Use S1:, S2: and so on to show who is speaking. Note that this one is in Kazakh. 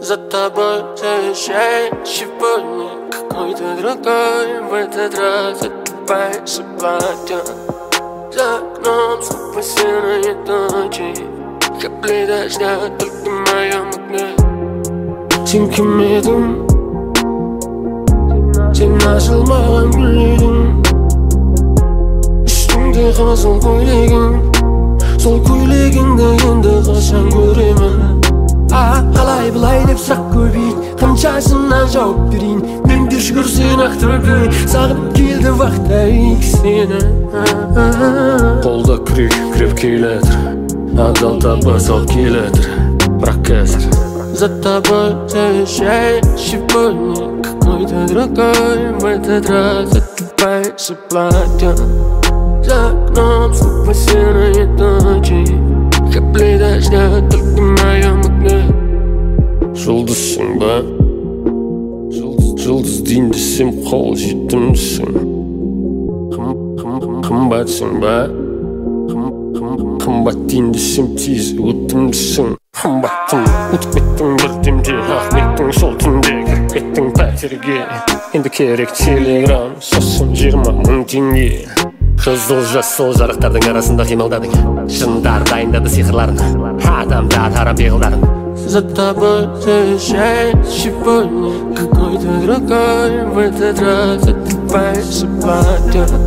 S1: За тобой заезжает сегодня какой-то другой. В этот раз отдувается платье. За окном снова серые ночи, капли дождя, только в моем окне. Сен кім едің? Сен ашылмаған гүл едің. Үстіңде қызыл көйлегің, сол көйлегіңді енді қашан көремін? Қалай былай деп сұрақ көбейді, қаншасынан жауап берейін. Мен де шүкір сен ақтөбе, сағынып келді вақтайық сені.
S2: Қолда күрек күреп келетір, адал табыс алып келетір, бірақ қазір
S1: За тобой заезжает сегодня какой-то другой. В этот раз отдувается платье. За окном снова серые ночи, капли дождя, только в моем окне.
S2: Жұлдызсың ба? Жұлдыз дейін десем қол жетімсің. Қымбатсың ба? Қымбат дейін десем тез өтімсің. Қымбаттың ұтып кеттің бір демде, Ахметтің сол түнде кіріп кеттің пәтерге. Енді керек телеграм, сосын 20 000 теңге. Қызыл жасыл жарықтардың арасында қимылдадың, жындар дайындады сиқырларын, адамда тарап пиғылдадың.
S1: За тобой заезжает сегодня какой-то другой. В этот раз отдувается платье.